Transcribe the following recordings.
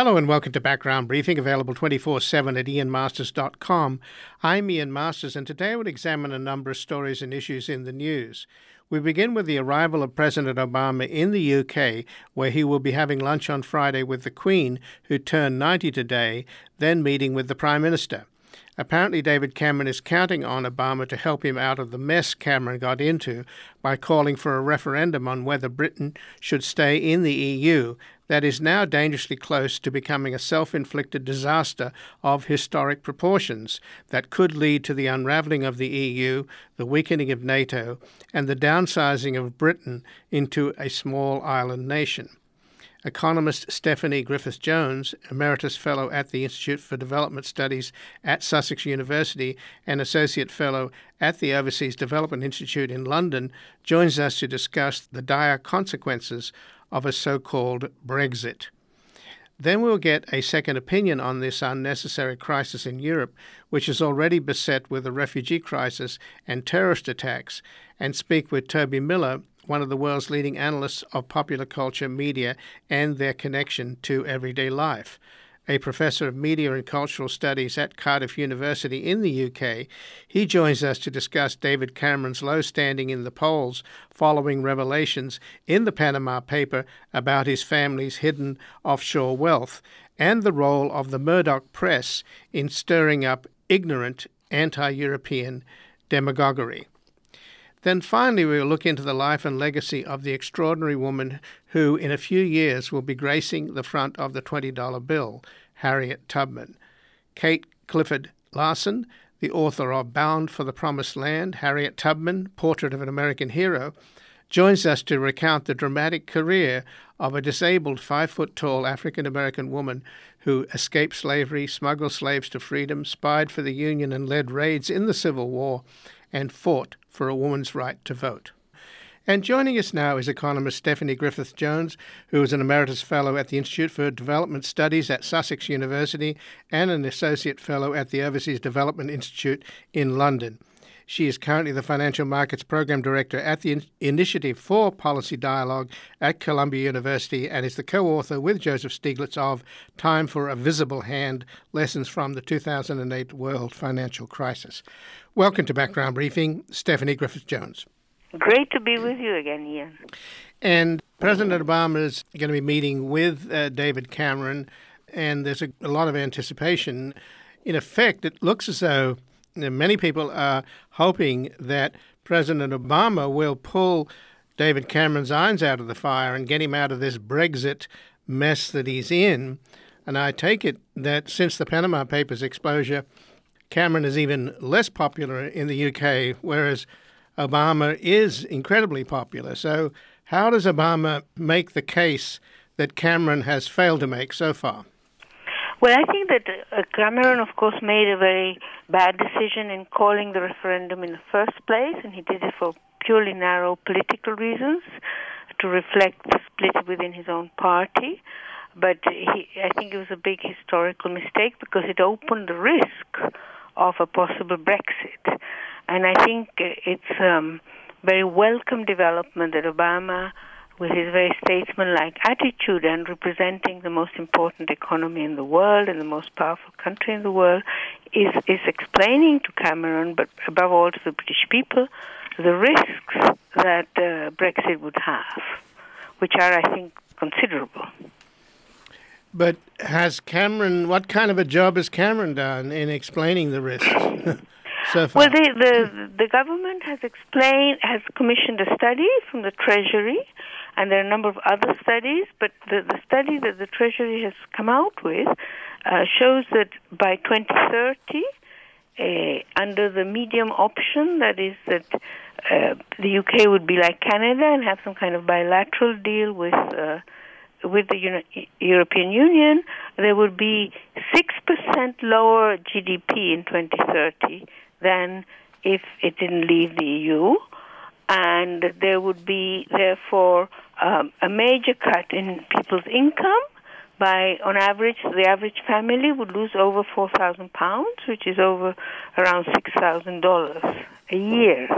Hello and welcome to Background Briefing, available 24/7 at ianmasters.com. I'm Ian Masters, and today I will examine a number of stories and issues in the news. We begin with the arrival of President Obama in the UK, where he will be having lunch on Friday with the Queen, who turned 90 today, then meeting with the Prime Minister. Apparently, David Cameron is counting on Obama to help him out of the mess Cameron got into by calling for a referendum on whether Britain should stay in the EU that is now dangerously close to becoming a self-inflicted disaster of historic proportions that could lead to the unravelling of the EU, the weakening of NATO, and the downsizing of Britain into a small island nation. Economist Stephanie Griffith-Jones, Emeritus Fellow at the Institute for Development Studies at Sussex University and Associate Fellow at the Overseas Development Institute in London, joins us to discuss the dire consequences of a so-called Brexit. Then we'll get a second opinion on this unnecessary crisis in Europe, which is already beset with a refugee crisis and terrorist attacks, and speak with Toby Miller, one of the world's leading analysts of popular culture, media, and their connection to everyday life. A professor of media and cultural studies at Cardiff University in the UK, he joins us to discuss David Cameron's low standing in the polls following revelations in the Panama Paper about his family's hidden offshore wealth, and the role of the Murdoch press in stirring up ignorant anti-European demagoguery. Then finally, we will look into the life and legacy of the extraordinary woman who, in a few years, will be gracing the front of the $20 bill, Harriet Tubman. Kate Clifford Larson, the author of Bound for the Promised Land, Harriet Tubman, Portrait of an American Hero, joins us to recount the dramatic career of a disabled 5-foot-tall African-American woman who escaped slavery, smuggled slaves to freedom, spied for the Union and led raids in the Civil War, and fought for a woman's right to vote. And joining us now is economist Stephanie Griffith-Jones, who is an Emeritus Fellow at the Institute for Development Studies at Sussex University and an Associate Fellow at the Overseas Development Institute in London. She is currently the Financial Markets Program Director at the Initiative for Policy Dialogue at Columbia University and is the co-author with Joseph Stiglitz of Time for a Visible Hand, Lessons from the 2008 World Financial Crisis. Welcome to Background Briefing, Stephanie Griffith-Jones. Great to be with you again, Ian. And President Obama is going to be meeting with David Cameron, and there's a lot of anticipation. In effect, it looks as though many people are hoping that President Obama will pull David Cameron's irons out of the fire and get him out of this Brexit mess that he's in. And I take it that since the Panama Papers exposure, Cameron is even less popular in the UK, whereas Obama is incredibly popular. So how does Obama make the case that Cameron has failed to make so far? Well, I think that Cameron, of course, made a very bad decision in calling the referendum in the first place, and he did it for purely narrow political reasons to reflect the split within his own party. But I think it was a big historical mistake because it opened the risk of a possible Brexit. And I think it's a very welcome development that Obama, with his very statesman-like attitude and representing the most important economy in the world and the most powerful country in the world, is explaining to Cameron, but above all to the British people, the risks that Brexit would have, which are, I think, considerable. But what kind of a job has Cameron done in explaining the risks so far? Well, the government has commissioned a study from the Treasury, and there are a number of other studies, but the study that the Treasury has come out with shows that by 2030, under the medium option, that is that the UK would be like Canada and have some kind of bilateral deal with the European Union, there would be 6% lower GDP in 2030 than if it didn't leave the EU, and there would be, therefore, a major cut in people's income. On average, the average family would lose over £4,000, which is over around $6,000 a year.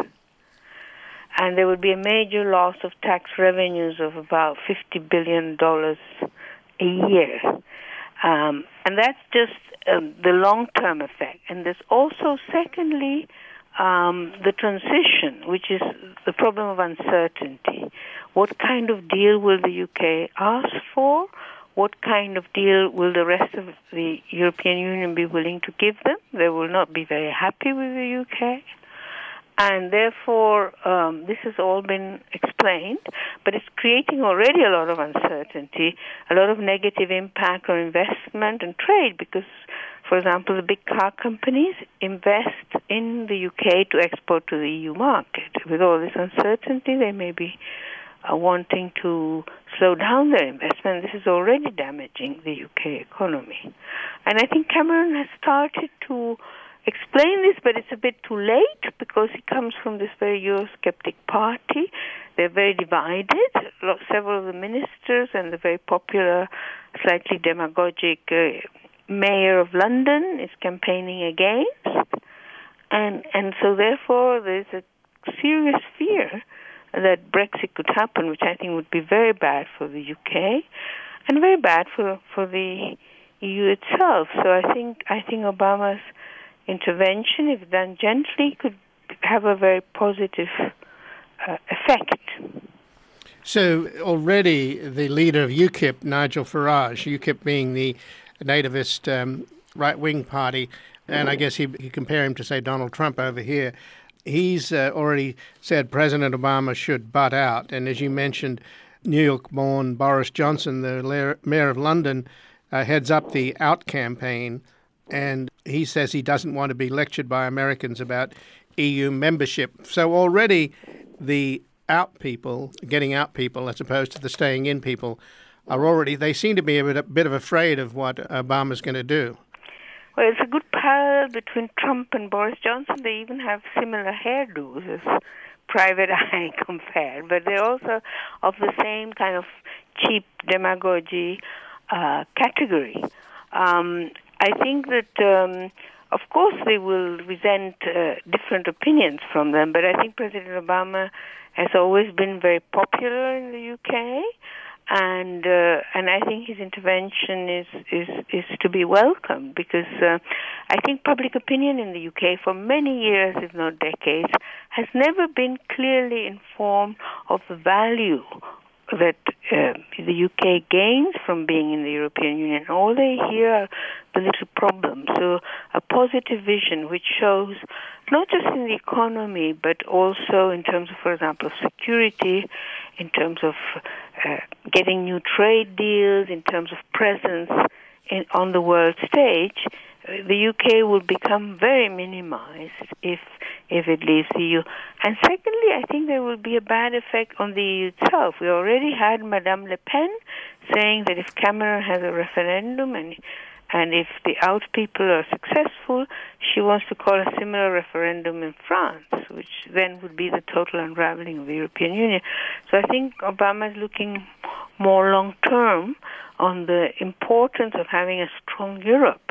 And there would be a major loss of tax revenues of about $50 billion a year. And that's just the long-term effect. And there's also, secondly, the transition, which is the problem of uncertainty. What kind of deal will the UK ask for? What kind of deal will the rest of the European Union be willing to give them? They will not be very happy with the UK. And therefore, this has all been explained, but it's creating already a lot of uncertainty, a lot of negative impact on investment and trade, because, for example, the big car companies invest in the UK to export to the EU market. With all this uncertainty, they may be wanting to slow down their investment. This is already damaging the UK economy. And I think Cameron has started to explain this, but it's a bit too late because he comes from this very Eurosceptic party. They're very divided. Several of the ministers and the very popular, slightly demagogic mayor of London is campaigning against. And so therefore there's a serious fear that Brexit could happen, which I think would be very bad for the UK and very bad for the EU itself. So I think Obama's intervention, if done gently, could have a very positive effect. So already the leader of UKIP, Nigel Farage, UKIP being the nativist right-wing party, and I guess you compare him to, say, Donald Trump over here, he's already said President Obama should butt out. And as you mentioned, New York-born Boris Johnson, the mayor of London, heads up the Out campaign, and he says he doesn't want to be lectured by Americans about EU membership. So already the out people, getting out people as opposed to the staying in people, they seem to be a bit of afraid of what Obama's going to do. Well, it's a good parallel between Trump and Boris Johnson. They even have similar hairdos as Private Eye compared, but they're also of the same kind of cheap demagogy category. I think that, of course, they will resent different opinions from them, but I think President Obama has always been very popular in the UK, and I think his intervention is to be welcomed, because I think public opinion in the UK for many years, if not decades, has never been clearly informed of the value that the UK gains from being in the European Union. All they hear are the little problems. So a positive vision which shows not just in the economy, but also in terms of, for example, security, in terms of getting new trade deals, in terms of presence on the world stage, the UK will become very minimized if it leaves the EU. And secondly, I think there will be a bad effect on the EU itself. We already had Madame Le Pen saying that if Cameron has a referendum and if the out people are successful, she wants to call a similar referendum in France, which then would be the total unraveling of the European Union. So I think Obama is looking more long-term on the importance of having a strong Europe.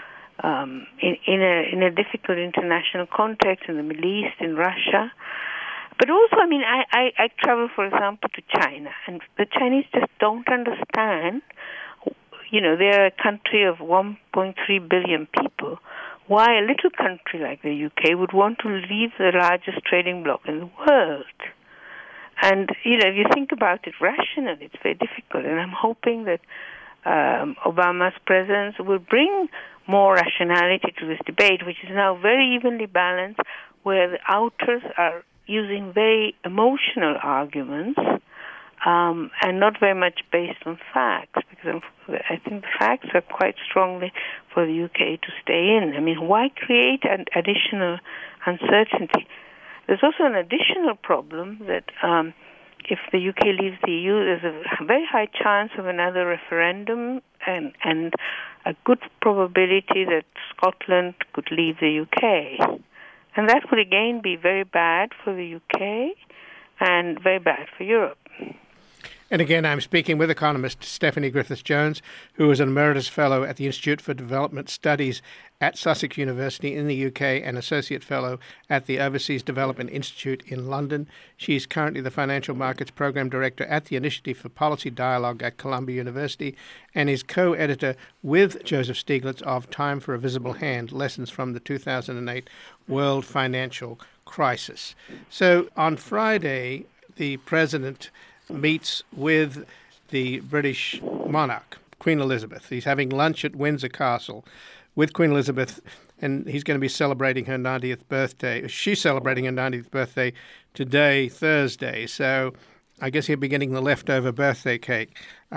In a difficult international context in the Middle East, in Russia. But also, I mean, I travel, for example, to China, and the Chinese just don't understand, they're a country of 1.3 billion people, why a little country like the UK would want to leave the largest trading bloc in the world. And, if you think about it rationally, it's very difficult, and I'm hoping that Obama's presence will bring more rationality to this debate, which is now very evenly balanced, where the outers are using very emotional arguments and not very much based on facts, because I think the facts are quite strongly for the UK to stay in. I mean, why create an additional uncertainty? There's also an additional problem that if the UK leaves the EU, there's a very high chance of another referendum and a good probability that Scotland could leave the UK. And that would again be very bad for the UK and very bad for Europe. And again, I'm speaking with economist Stephanie Griffiths-Jones, who is an Emeritus Fellow at the Institute for Development Studies at Sussex University in the UK and Associate Fellow at the Overseas Development Institute in London. She's currently the Financial Markets Program Director at the Initiative for Policy Dialogue at Columbia University and is co-editor with Joseph Stiglitz of Time for a Visible Hand, Lessons from the 2008 World Financial Crisis. So on Friday, the President meets with the British monarch, Queen Elizabeth. He's having lunch at Windsor Castle with Queen Elizabeth, and he's going to be celebrating her 90th birthday. She's celebrating her 90th birthday today, Thursday, so I guess he'll be getting the leftover birthday cake.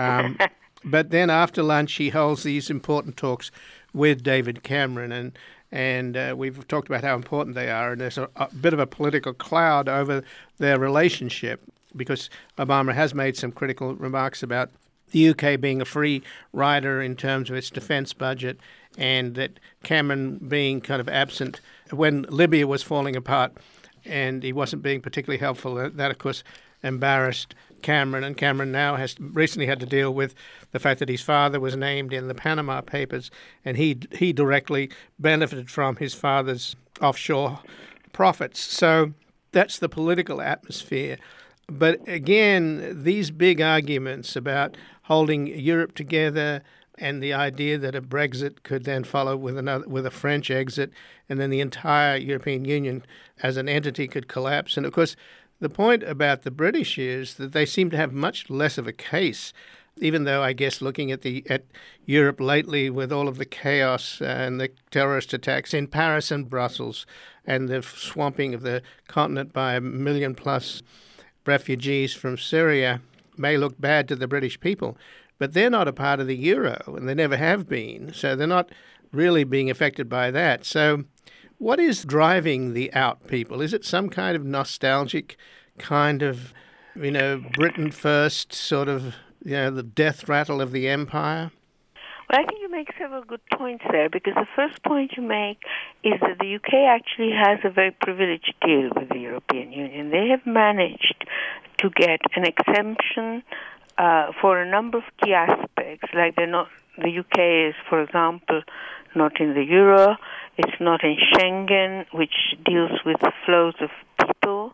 But then after lunch, he holds these important talks with David Cameron, and we've talked about how important they are, and there's a bit of a political cloud over their relationship, because Obama has made some critical remarks about the UK being a free rider in terms of its defense budget, and that Cameron being kind of absent when Libya was falling apart, and he wasn't being particularly helpful. That, of course, embarrassed Cameron, and Cameron now has recently had to deal with the fact that his father was named in the Panama Papers, and he directly benefited from his father's offshore profits. So that's the political atmosphere. But again, these big arguments about holding Europe together and the idea that a Brexit could then follow with a French exit, and then the entire European Union as an entity could collapse. And of course, the point about the British is that they seem to have much less of a case, even though I guess looking at Europe lately with all of the chaos and the terrorist attacks in Paris and Brussels and the swamping of the continent by 1 million plus refugees from Syria may look bad to the British people, but they're not a part of the euro, and they never have been, so they're not really being affected by that. So what is driving the out people? Is it some kind of nostalgic kind of, Britain first sort of, the death rattle of the empire? Well, I think you make several good points there, because the first point you make is that the UK actually has a very privileged deal with the European Union. They have managed to get an exemption for a number of key aspects, like the UK is, for example, not in the euro, it's not in Schengen, which deals with the flows of people,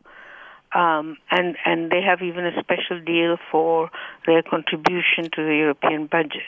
and they have even a special deal for their contribution to the European budget.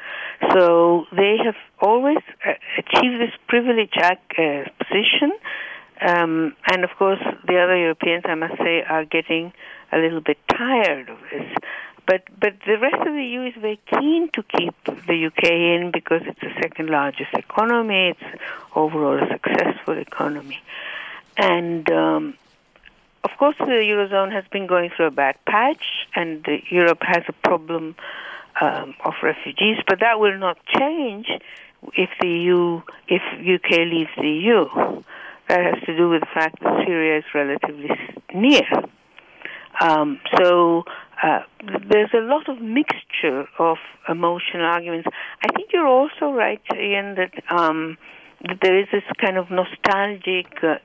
So they have always achieved this privileged position, and of course the other Europeans, I must say, are getting a little bit tired of this. But the rest of the EU is very keen to keep the UK in because it's the second largest economy, it's overall a successful economy. And of course the Eurozone has been going through a bad patch, and Europe has a problem of refugees, but that will not change if UK leaves the EU. That has to do with the fact that Syria is relatively near. So there's a lot of mixture of emotional arguments. I think you're also right, Ian, that there is this kind of nostalgic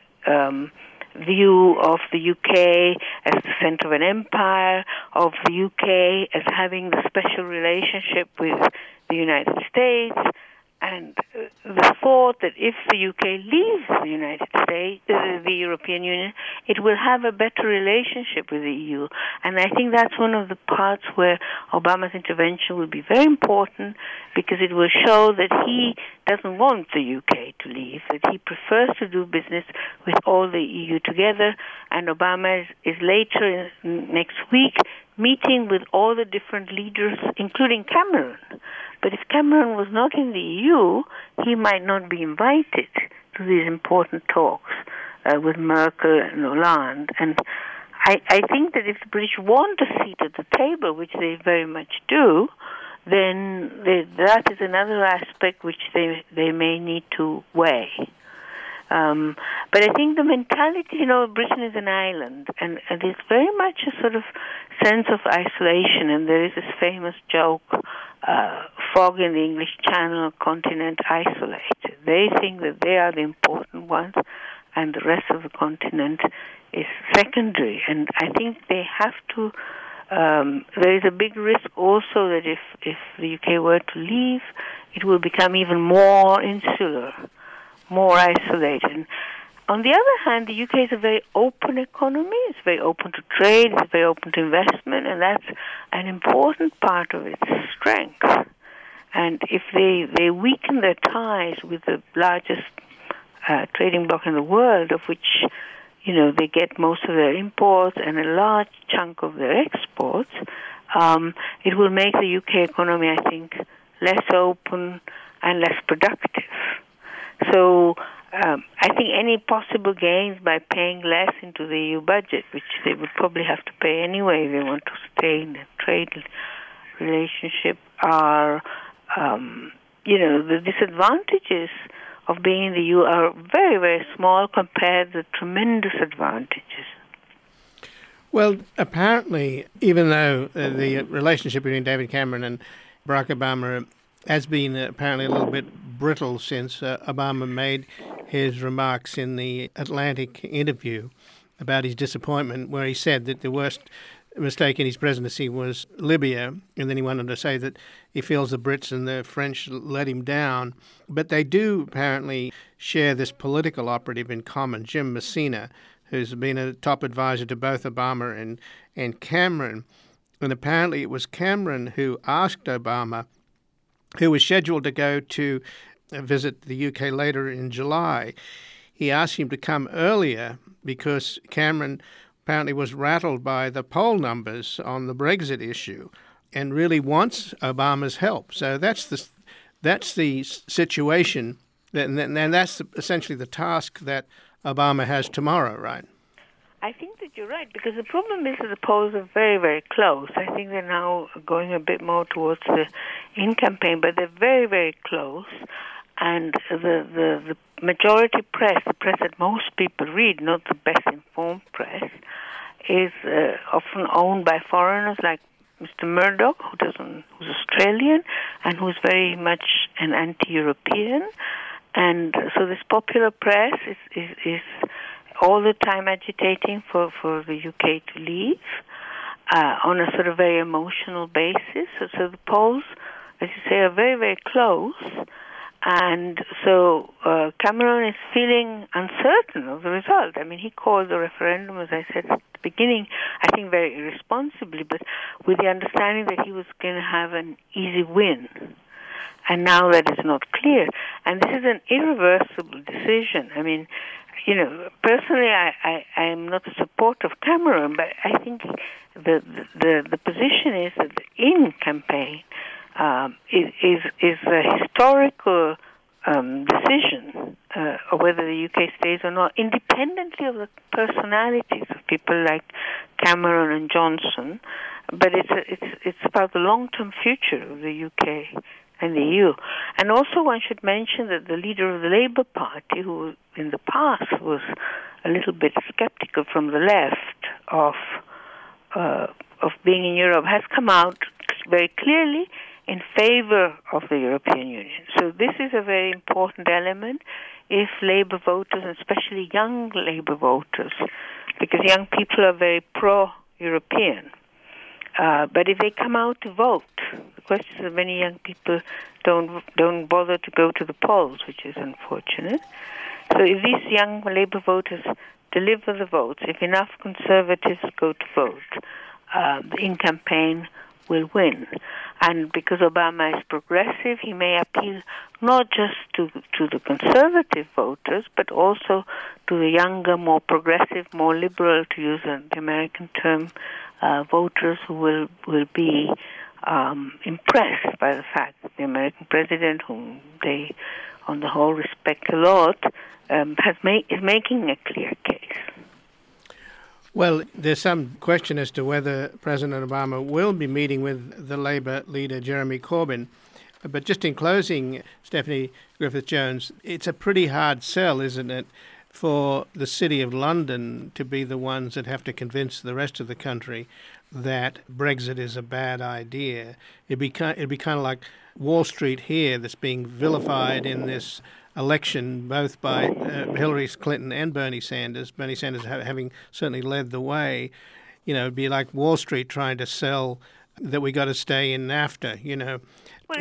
view of the UK as the center of an empire, of the UK as having the special relationship with the United States, and the thought that if the UK leaves the United States, the European Union, it will have a better relationship with the EU. And I think that's one of the parts where Obama's intervention will be very important, because it will show that he doesn't want the UK to leave, that he prefers to do business with all the EU together. And Obama is later next week meeting with all the different leaders, including Cameron. But if Cameron was not in the EU, he might not be invited to these important talks with Merkel and Hollande. And I think that if the British want a seat at the table, which they very much do, then that is another aspect which they may need to weigh. But I think the mentality, Britain is an island, and it's very much a sort of sense of isolation. And there is this famous joke, fog in the English Channel, continent isolated. They think that they are the important ones, and the rest of the continent is secondary. And I think they have to There is a big risk also that if the UK were to leave, it will become even more insular, more isolated. On the other hand, the UK is a very open economy. It's very open to trade. It's very open to investment, and that's an important part of its strength. And if they weaken their ties with the largest trading bloc in the world, of which they get most of their imports and a large chunk of their exports, it will make the UK economy, I think, less open and less productive. So I think any possible gains by paying less into the EU budget, which they would probably have to pay anyway if they want to stay in a trade relationship, are, the disadvantages of being in the EU are very, very small compared to the tremendous advantages. Well, apparently, even though the relationship between David Cameron and Barack Obama has been apparently a little bit brittle since Obama made his remarks in the Atlantic interview about his disappointment, where he said that the worst mistake in his presidency was Libya, and then he wanted to say that he feels the Brits and the French let him down. But they do apparently share this political operative in common, Jim Messina, who's been a top advisor to both Obama and Cameron. And apparently it was Cameron who asked Obama, who was scheduled to go to visit the UK later in July. He asked him to come earlier because Cameron apparently was rattled by the poll numbers on the Brexit issue and really wants Obama's help. So that's the situation, and that's essentially the task that Obama has tomorrow, right? I think that you're right, because the problem is that the polls are very, very close. I think they're now going a bit more towards the in-campaign, but they're very, very close. And the majority press, the press that most people read, not the best-informed press, is often owned by foreigners like Mr. Murdoch, who's Australian and who's very much an anti-European. And so this popular press is all the time agitating for the UK to leave on a sort of very emotional basis. So the polls, as you say, are very, very close. And so Cameron is feeling uncertain of the result. I mean, he called the referendum, as I said at the beginning, I think very irresponsibly, but with the understanding that he was going to have an easy win. And now that is not clear. And this is an irreversible decision. I mean, personally, I am not a supporter of Cameron, but I think the position is that the in-campaign is a historical decision of whether the UK stays or not, independently of the personalities of people like Cameron and Johnson. But it's about the long-term future of the UK and the EU. And also one should mention that the leader of the Labour Party, who in the past was a little bit skeptical from the left of being in Europe, has come out very clearly in favor of the European Union. So this is a very important element if Labour voters, and especially young Labour voters, because young people are very pro-European, but if they come out to vote, the question is that many young people don't bother to go to the polls, which is unfortunate. So if these young Labour voters deliver the votes, if enough Conservatives go to vote, the in-campaign will win. And because Obama is progressive, he may appeal not just to the conservative voters, but also to the younger, more progressive, more liberal, to use the American term, voters who will be impressed by the fact that the American president, whom they on the whole respect a lot, is making a clear case. Well, there's some question as to whether President Obama will be meeting with the Labour leader, Jeremy Corbyn. But just in closing, Stephanie Griffith-Jones, it's a pretty hard sell, isn't it, for the City of London to be the ones that have to convince the rest of the country that Brexit is a bad idea. It'd be kind of like Wall Street here that's being vilified in this election, both by Hillary Clinton and Bernie Sanders. Bernie Sanders having certainly led the way. it'd be like Wall Street trying to sell that we got to stay in NAFTA, Well,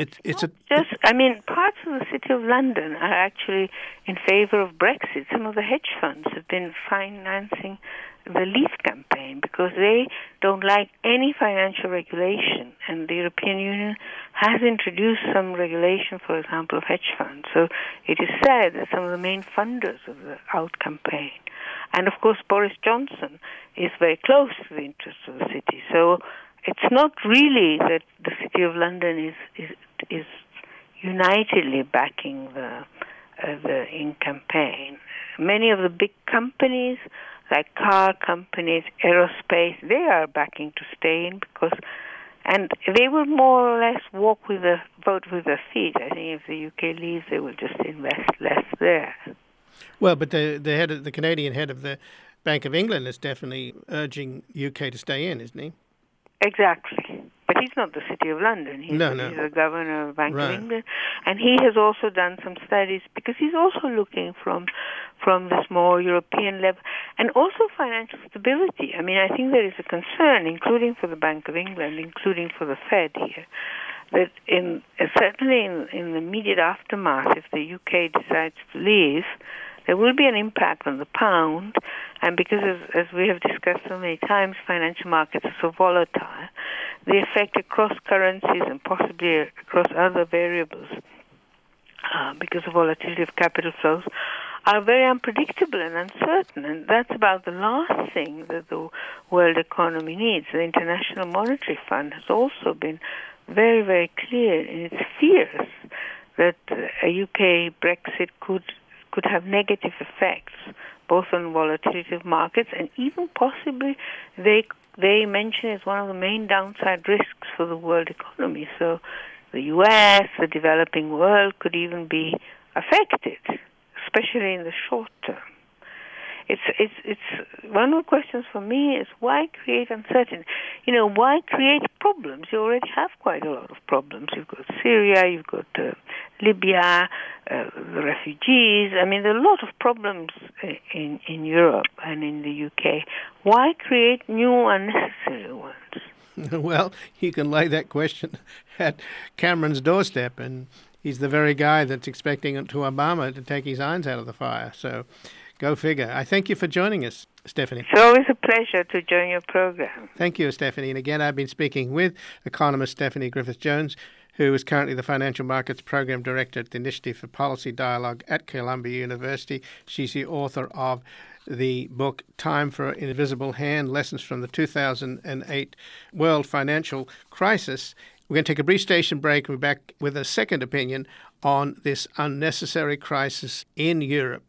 parts of the City of London are actually in favor of Brexit. Some of the hedge funds have been financing the Leave campaign because they don't like any financial regulation, and the European Union has introduced some regulation, for example, of hedge funds. So it is said that some of the main funders of the Out campaign, and of course Boris Johnson is very close to the interests of the city. So it's not really that the City of London is unitedly backing the In campaign. Many of the big companies, like car companies, aerospace, they are backing to stay in and they will more or less vote with their feet. I think if the UK leaves, they will just invest less there. Well, but the Canadian head of the Bank of England is definitely urging UK to stay in, isn't he? Exactly. But he's not the City of London. He's the governor of the Bank of England. And he has also done some studies because he's also looking from this more European level and also financial stability. I mean, I think there is a concern, including for the Bank of England, including for the Fed here, that certainly in the immediate aftermath, if the UK decides to leave, there will be an impact on the pound, and because, as we have discussed so many times, financial markets are so volatile, the effect across currencies and possibly across other variables, because of volatility of capital flows, are very unpredictable and uncertain, and that's about the last thing that the world economy needs. The International Monetary Fund has also been very, very clear in its fears that a UK Brexit could have negative effects, both on volatility of markets and even possibly they mention as one of the main downside risks for the world economy. So the US, the developing world, could even be affected, especially in the short term. It's one of the questions for me is why create uncertainty? Why create problems? You already have quite a lot of problems. You've got Syria, you've got Libya, the refugees. I mean, there are a lot of problems in Europe and in the UK. Why create new unnecessary ones? Well, you can lay that question at Cameron's doorstep, and he's the very guy that's expecting to Obama to take his irons out of the fire. So go figure. I thank you for joining us, Stephanie. It's always a pleasure to join your program. Thank you, Stephanie. And again, I've been speaking with economist Stephanie Griffiths-Jones, who is currently the Financial Markets Program Director at the Initiative for Policy Dialogue at Columbia University. She's the author of the book Time for an Invisible Hand, Lessons from the 2008 World Financial Crisis. We're going to take a brief station break. We're back with a second opinion on this unnecessary crisis in Europe.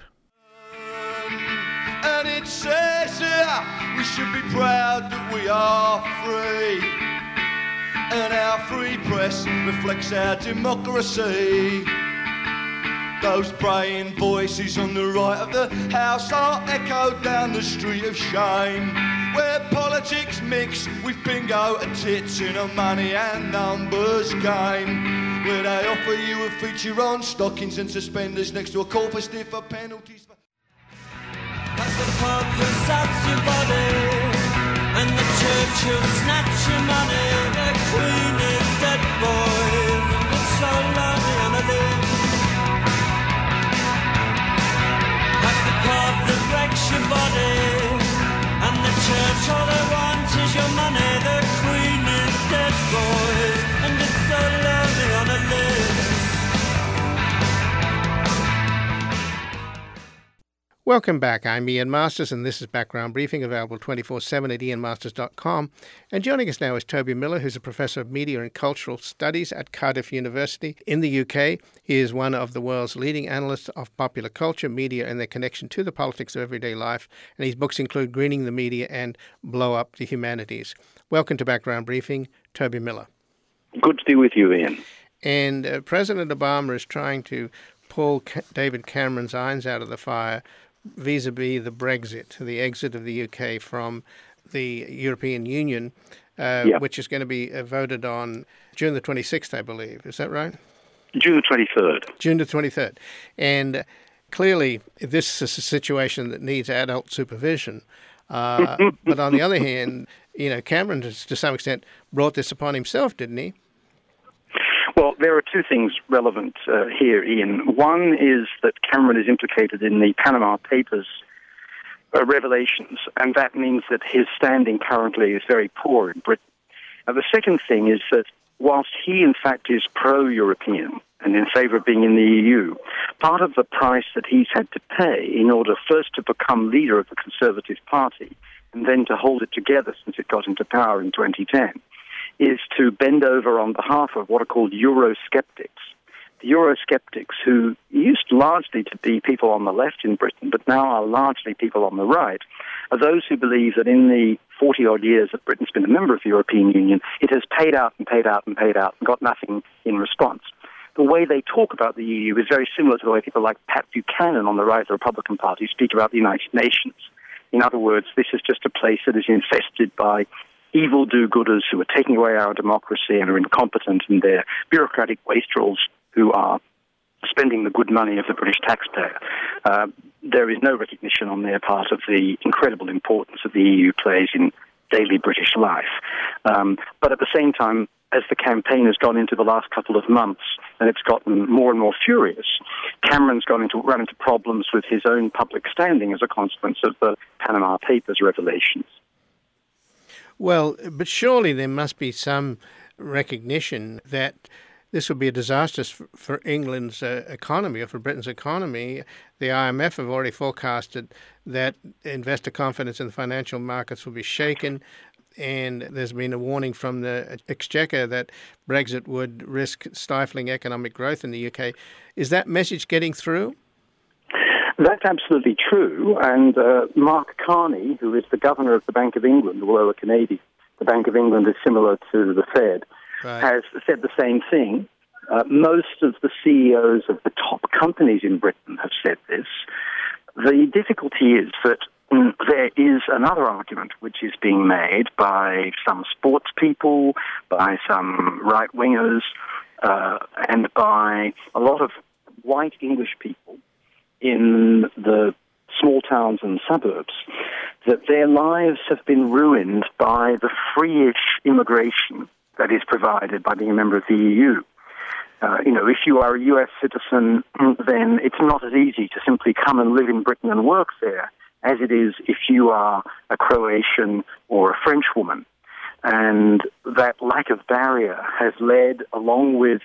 And it says we should be proud that we are free, and our free press reflects our democracy. Those braying voices on the right of the house are echoed down the street of shame, where politics mix with bingo and tits in a money and numbers game, where they offer you a feature on stockings and suspenders next to a call for stiffer penalties. As the pub will saps your body, and the church will snatch your money. The Queen is dead, boys, and it's so lonely on a limb. As the pub that breaks your body, and the church, all they want is your money. The Queen is dead, boys, and it's so lonely on a limb. Welcome back. I'm Ian Masters, and this is Background Briefing, available 24/7 at ianmasters.com. And joining us now is Toby Miller, who's a professor of media and cultural studies at Cardiff University in the UK. He is one of the world's leading analysts of popular culture, media, and their connection to the politics of everyday life. And his books include Greening the Media and Blow Up the Humanities. Welcome to Background Briefing, Toby Miller. Good to be with you, Ian. And President Obama is trying to pull David Cameron's irons out of the fire vis-a-vis the Brexit, the exit of the UK from the European Union, which is going to be voted on June the 26th, I believe. Is that right? June the 23rd. June the 23rd. And clearly, this is a situation that needs adult supervision. But on the other hand, Cameron, to some extent, brought this upon himself, didn't he? Well, there are two things relevant here, Ian. One is that Cameron is implicated in the Panama Papers revelations, and that means that his standing currently is very poor in Britain. The second thing is that whilst he, in fact, is pro-European and in favour of being in the EU, part of the price that he's had to pay in order first to become leader of the Conservative Party and then to hold it together since it got into power in 2010 is to bend over on behalf of what are called Eurosceptics. The Eurosceptics, who used largely to be people on the left in Britain, but now are largely people on the right, are those who believe that in the 40-odd years that Britain's been a member of the European Union, it has paid out and paid out and paid out and got nothing in response. The way they talk about the EU is very similar to the way people like Pat Buchanan on the right of the Republican Party speak about the United Nations. In other words, this is just a place that is infested by evil do-gooders who are taking away our democracy and are incompetent, and they're bureaucratic wastrels who are spending the good money of the British taxpayer. There is no recognition on their part of the incredible importance that the EU plays in daily British life. But at the same time, as the campaign has gone into the last couple of months and it's gotten more and more furious, Cameron's run into problems with his own public standing as a consequence of the Panama Papers revelations. Well, but surely there must be some recognition that this would be a disaster for England's economy or for Britain's economy. The IMF have already forecasted that investor confidence in the financial markets will be shaken, and there's been a warning from the Exchequer that Brexit would risk stifling economic growth in the UK. Is that message getting through? That's absolutely true, and Mark Carney, who is the governor of the Bank of England, although a Canadian, the Bank of England is similar to the Fed, right, has said the same thing. Most of the CEOs of the top companies in Britain have said this. The difficulty is that there is another argument which is being made by some sports people, by some right-wingers, and by a lot of white English people in the small towns and suburbs, that their lives have been ruined by the free-ish immigration that is provided by being a member of the EU. If you are a US citizen, then it's not as easy to simply come and live in Britain and work there as it is if you are a Croatian or a French woman. And that lack of barrier has led, along with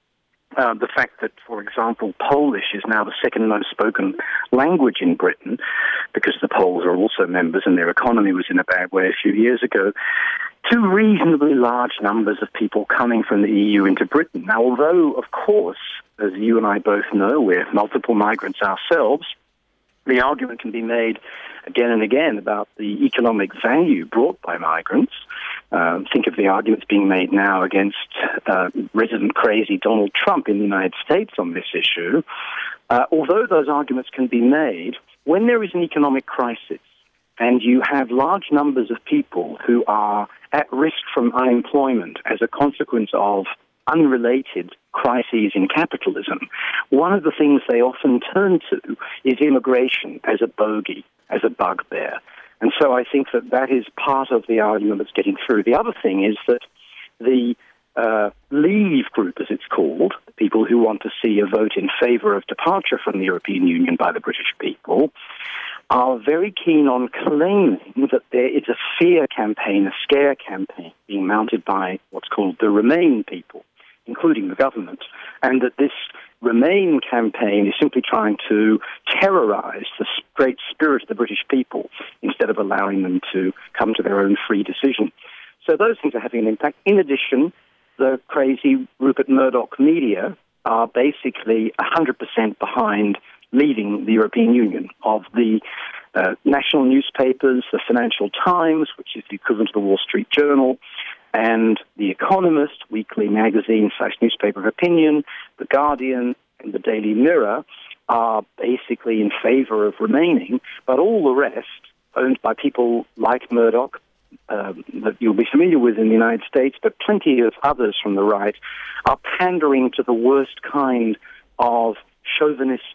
the fact that, for example, Polish is now the second most spoken language in Britain, because the Poles are also members and their economy was in a bad way a few years ago, to reasonably large numbers of people coming from the EU into Britain. Now, although, of course, as you and I both know, we're multiple migrants ourselves, the argument can be made again and again about the economic value brought by migrants. Think of the arguments being made now against resident crazy Donald Trump in the United States on this issue. Although those arguments can be made, when there is an economic crisis and you have large numbers of people who are at risk from unemployment as a consequence of unrelated crises in capitalism, one of the things they often turn to is immigration as a bogey, as a bugbear. And so I think that is part of the argument that's getting through. The other thing is that the Leave group, as it's called, the people who want to see a vote in favour of departure from the European Union by the British people, are very keen on claiming that there is a fear campaign, a scare campaign being mounted by what's called the Remain people, including the government, and that this Remain campaign is simply trying to terrorise the great spirit of the British people instead of allowing them to come to their own free decision. So those things are having an impact. In addition, the crazy Rupert Murdoch media are basically 100% behind leaving the European Union. Of the national newspapers, the Financial Times, which is the equivalent of the Wall Street Journal, and The Economist, weekly magazine / newspaper of opinion, The Guardian, and the Daily Mirror are basically in favour of remaining, but all the rest, owned by people like Murdoch, that you'll be familiar with in the United States, but plenty of others from the right, are pandering to the worst kind of chauvinistic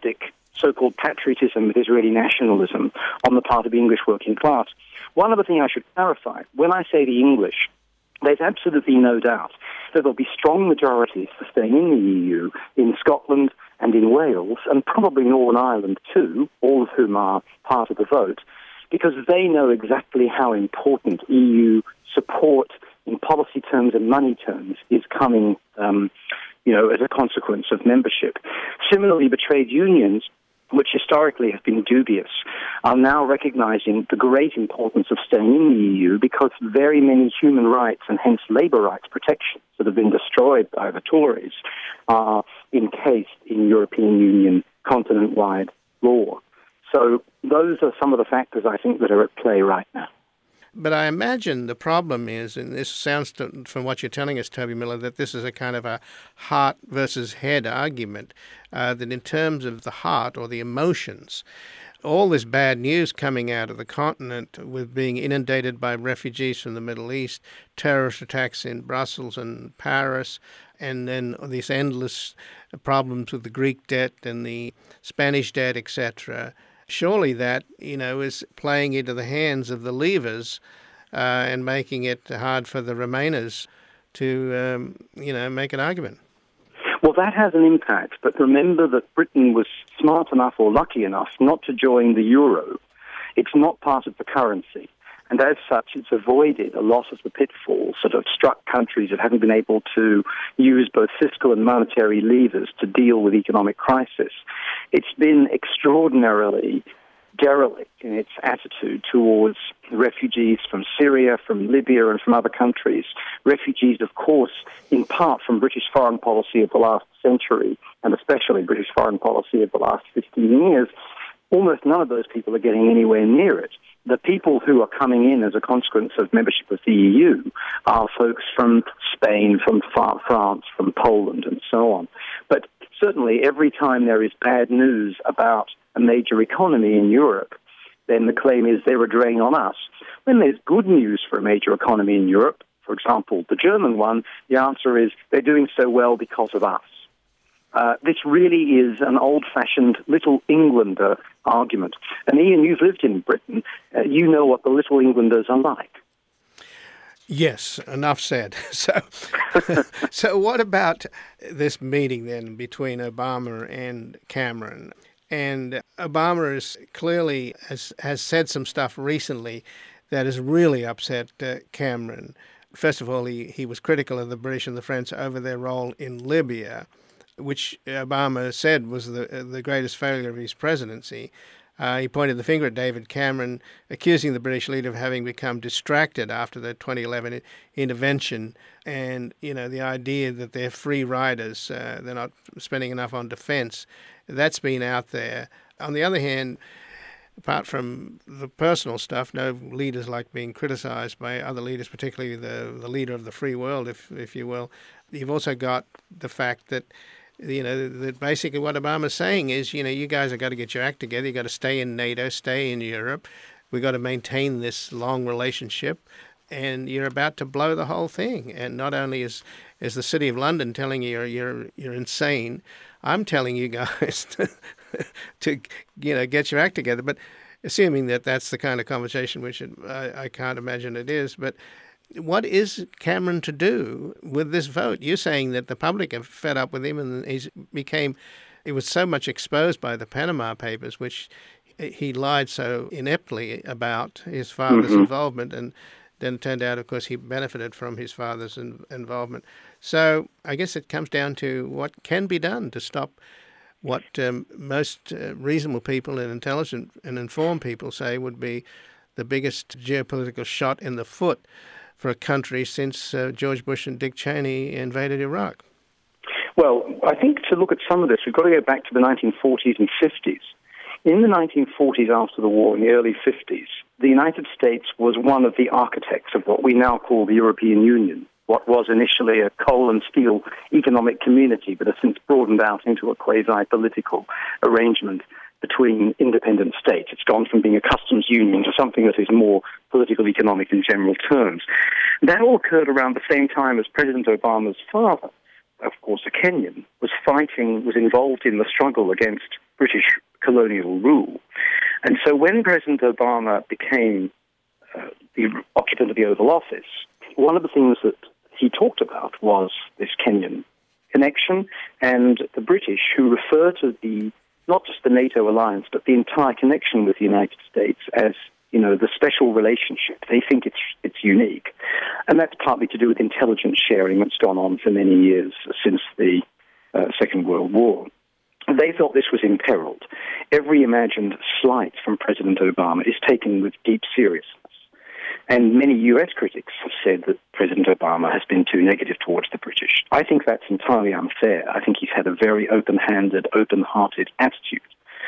so-called patriotism with Israeli nationalism on the part of the English working class. One other thing I should clarify, when I say the English, there's absolutely no doubt that there'll be strong majorities for staying in the EU in Scotland and in Wales, and probably Northern Ireland too, all of whom are part of the vote, because they know exactly how important EU support in policy terms and money terms is coming, as a consequence of membership. Similarly, the trade unions, which historically have been dubious, are now recognizing the great importance of staying in the EU because very many human rights and hence labour rights protections that have been destroyed by the Tories are encased in European Union continent-wide law. So those are some of the factors, I think, that are at play right now. But I imagine the problem is, and this sounds from what you're telling us, Toby Miller, that this is a kind of a heart versus head argument, that in terms of the heart or the emotions, all this bad news coming out of the continent with being inundated by refugees from the Middle East, terrorist attacks in Brussels and Paris, and then these endless problems with the Greek debt and the Spanish debt, etc., surely that, is playing into the hands of the leavers and making it hard for the remainers to, make an argument. Well, that has an impact, but remember that Britain was smart enough or lucky enough not to join the euro. It's not part of the currency. And as such, it's avoided a lot of the pitfalls that have struck countries that haven't been able to use both fiscal and monetary levers to deal with economic crisis. It's been extraordinarily derelict in its attitude towards refugees from Syria, from Libya, and from other countries. Refugees, of course, in part from British foreign policy of the last century, and especially British foreign policy of the last 15 years. Almost none of those people are getting anywhere near it. The people who are coming in as a consequence of membership of the EU are folks from Spain, from France, from Poland, and so on. But certainly every time there is bad news about a major economy in Europe, then the claim is they're a drain on us. When there's good news for a major economy in Europe, for example, the German one, the answer is they're doing so well because of us. This really is an old-fashioned Little Englander argument. And Ian, you've lived in Britain. You know what the Little Englanders are like. Yes, enough said. So what about this meeting then between Obama and Cameron? And Obama is clearly has said some stuff recently that has really upset Cameron. First of all, he was critical of the British and the French over their role in Libya, which Obama said was the greatest failure of his presidency. He pointed the finger at David Cameron, accusing the British leader of having become distracted after the 2011 intervention, and the idea that they're free riders, they're not spending enough on defence. That's been out there. On the other hand, apart from the personal stuff, no leaders like being criticised by other leaders, particularly the leader of the free world, if you will. You've also got the fact that that basically what Obama's saying is, you guys have got to get your act together. You've got to stay in NATO, stay in Europe. We've got to maintain this long relationship. And you're about to blow the whole thing. And not only is the City of London telling you you're insane, I'm telling you guys to get your act together. But assuming that that's the kind of conversation, which I can't imagine it is, but what is Cameron to do with this vote? You're saying that the public are fed up with him, and he was so much exposed by the Panama Papers, which he lied so ineptly about his father's involvement, and then it turned out, of course, he benefited from his father's involvement. So I guess it comes down to what can be done to stop what most reasonable people and intelligent and informed people say would be the biggest geopolitical shot in the foot for a country since George Bush and Dick Cheney invaded Iraq. Well, I think to look at some of this, we've got to go back to the 1940s and 50s. In the 1940s, after the war, in the early 50s, the United States was one of the architects of what we now call the European Union, what was initially a coal and steel economic community, but has since broadened out into a quasi-political arrangement between independent states. It's gone from being a customs union to something that is more political, economic in general terms. That all occurred around the same time as President Obama's father, of course a Kenyan, was involved in the struggle against British colonial rule. And so when President Obama became the occupant of the Oval Office, one of the things that he talked about was this Kenyan connection, and the British, who refer to not just the NATO alliance, but the entire connection with the United States as, the special relationship. They think it's unique. And that's partly to do with intelligence sharing that's gone on for many years since the Second World War. They felt this was imperiled. Every imagined slight from President Obama is taken with deep seriousness. And many U.S. critics have said that President Obama has been too negative towards the British. I think that's entirely unfair. I think he's had a very open-handed, open-hearted attitude.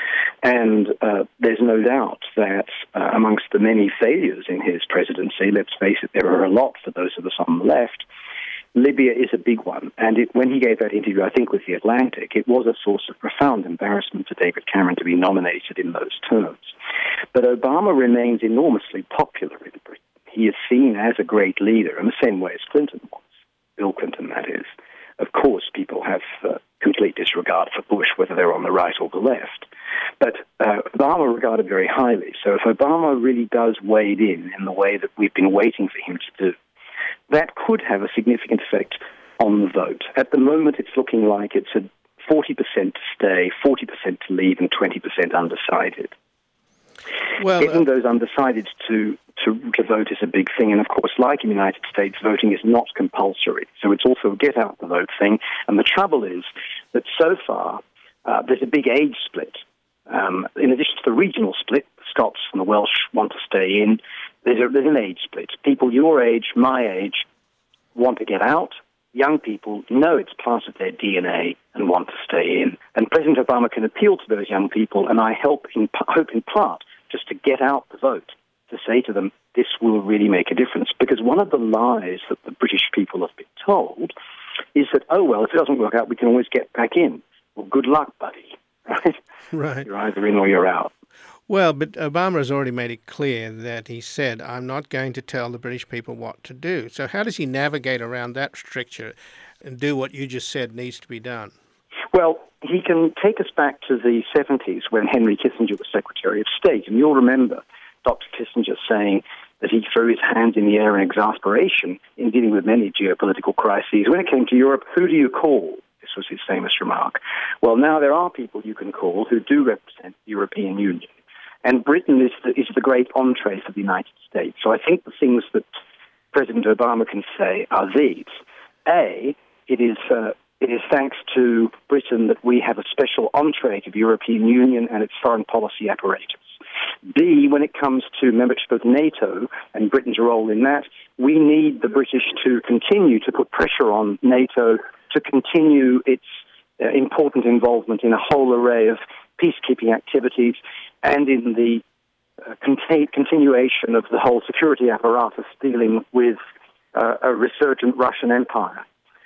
And there's no doubt that amongst the many failures in his presidency, let's face it, there are a lot for those of us on the left, Libya is a big one. And when he gave that interview, I think with The Atlantic, it was a source of profound embarrassment for David Cameron to be nominated in those terms. But Obama remains enormously popular in Britain. He is seen as a great leader in the same way as Clinton was, Bill Clinton, that is. Of course, people have complete disregard for Bush, whether they're on the right or the left. But Obama regarded very highly. So if Obama really does wade in the way that we've been waiting for him to do, that could have a significant effect on the vote. At the moment, it's looking like it's a 40% to stay, 40% to leave, and 20% undecided. Well, Getting those undecided to vote is a big thing. And, of course, like in the United States, voting is not compulsory. So it's also a get-out-the-vote thing. And the trouble is that so far there's a big age split. In addition to the regional split, the Scots and the Welsh want to stay in. There's an age split. People your age, my age, want to get out. Young people know it's part of their DNA and want to stay in. And President Obama can appeal to those young people, and I hope in part just to get out the vote, to say to them, this will really make a difference. Because one of the lies that the British people have been told is that, oh, well, if it doesn't work out, we can always get back in. Well, good luck, buddy. Right? Right. You're either in or you're out. Well, but Obama has already made it clear that he said, I'm not going to tell the British people what to do. So how does he navigate around that stricture and do what you just said needs to be done? Well, he can take us back to the 70s when Henry Kissinger was Secretary of State. And you'll remember Dr. Kissinger saying that he threw his hands in the air in exasperation in dealing with many geopolitical crises. When it came to Europe, who do you call? This was his famous remark. Well, now there are people you can call who do represent the European Union. And Britain is the great entree for the United States. So I think the things that President Obama can say are these. A, it is thanks to Britain that we have a special entree to the European Union and its foreign policy apparatus. B, when it comes to membership of NATO and Britain's role in that, we need the British to continue to put pressure on NATO to continue its important involvement in a whole array of peacekeeping activities and in the continuation of the whole security apparatus dealing with a resurgent Russian empire.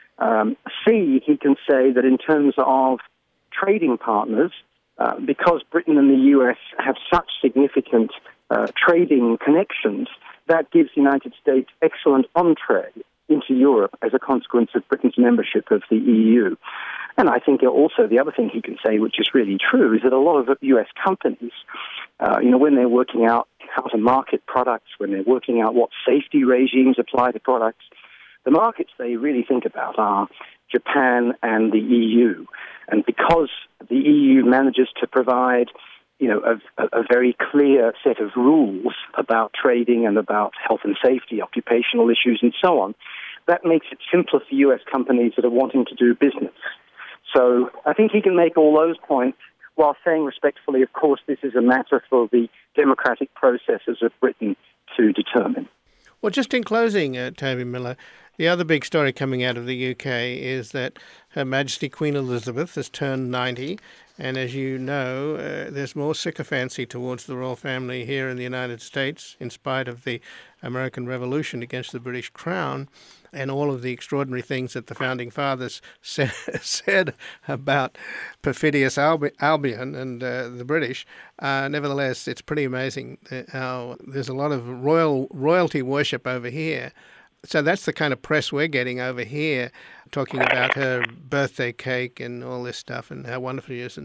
C, he can say that in terms of trading partners, because Britain and the US have such significant trading connections, that gives the United States excellent entree into Europe as a consequence of Britain's membership of the EU. And I think also the other thing he can say, which is really true, is that a lot of US companies, when they're working out how to market products, when they're working out what safety regimes apply to products, the markets they really think about are Japan and the EU. And because the EU manages to provide, a very clear set of rules about trading and about health and safety, occupational issues, and so on, that makes it simpler for US companies that are wanting to do business. So I think he can make all those points while saying respectfully, of course, this is a matter for the democratic processes of Britain to determine. Well, just in closing, Toby Miller, the other big story coming out of the UK is that Her Majesty Queen Elizabeth has turned 90, and as you know, there's more sycophancy towards the royal family here in the United States, in spite of the American Revolution against the British Crown, and all of the extraordinary things that the Founding Fathers said about perfidious Albion and the British. Nevertheless, it's pretty amazing how there's a lot of royalty worship over here. So that's the kind of press we're getting over here, talking about her birthday cake and all this stuff and how wonderful it is. And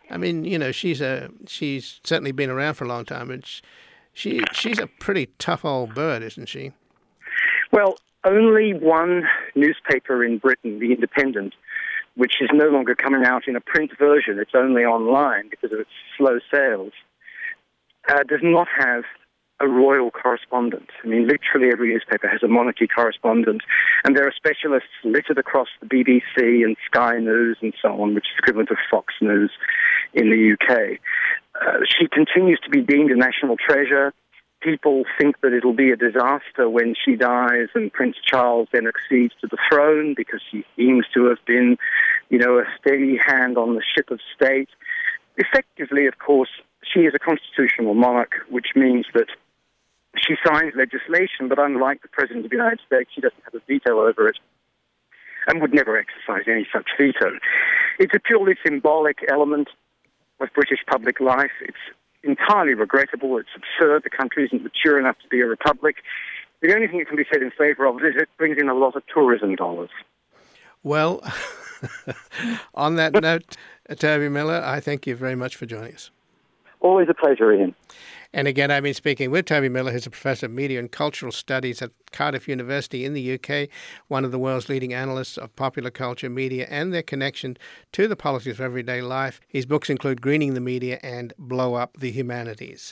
I mean, she's certainly been around for a long time, and she's a pretty tough old bird, isn't she? Well, only one newspaper in Britain, The Independent, which is no longer coming out in a print version, it's only online because of its slow sales, does not have a royal correspondent. I mean, literally every newspaper has a monarchy correspondent, and there are specialists littered across the BBC and Sky News and so on, which is equivalent of Fox News in the UK. She continues to be deemed a national treasure. People think that it'll be a disaster when she dies and Prince Charles then accedes to the throne because he seems to have been, a steady hand on the ship of state. Effectively, of course, she is a constitutional monarch, which means that she signs legislation, but unlike the President of the United States, she doesn't have a veto over it and would never exercise any such veto. It's a purely symbolic element of British public life. It's entirely regrettable. It's absurd. The country isn't mature enough to be a republic. The only thing that can be said in favour of it is it brings in a lot of tourism dollars. Well, on that note, Toby Miller, I thank you very much for joining us. Always a pleasure, Ian. And again, I've been speaking with Toby Miller, who's a professor of media and cultural studies at Cardiff University in the UK, one of the world's leading analysts of popular culture, media, and their connection to the politics of everyday life. His books include Greening the Media and Blow Up the Humanities.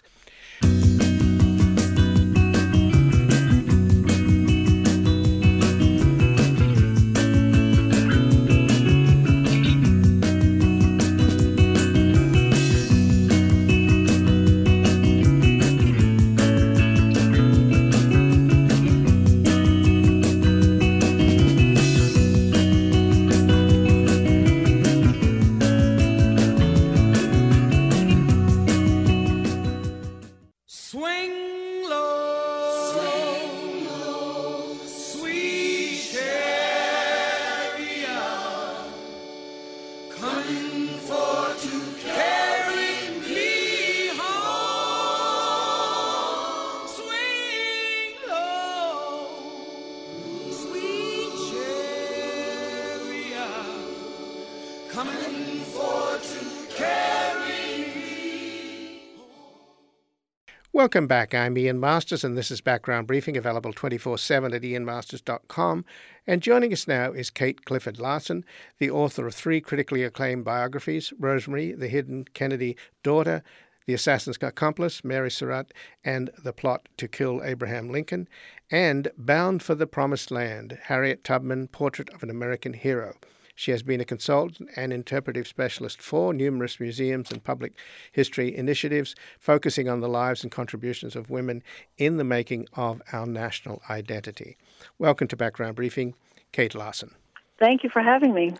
Welcome back. I'm Ian Masters, and this is Background Briefing, available 24/7 at ianmasters.com. And joining us now is Kate Clifford Larson, the author of 3 critically acclaimed biographies, Rosemary, the Hidden Kennedy Daughter, The Assassin's Accomplice, Mary Surratt, and The Plot to Kill Abraham Lincoln, and Bound for the Promised Land, Harriet Tubman, Portrait of an American Hero. She has been a consultant and interpretive specialist for numerous museums and public history initiatives, focusing on the lives and contributions of women in the making of our national identity. Welcome to Background Briefing, Kate Larson. Thank you for having me.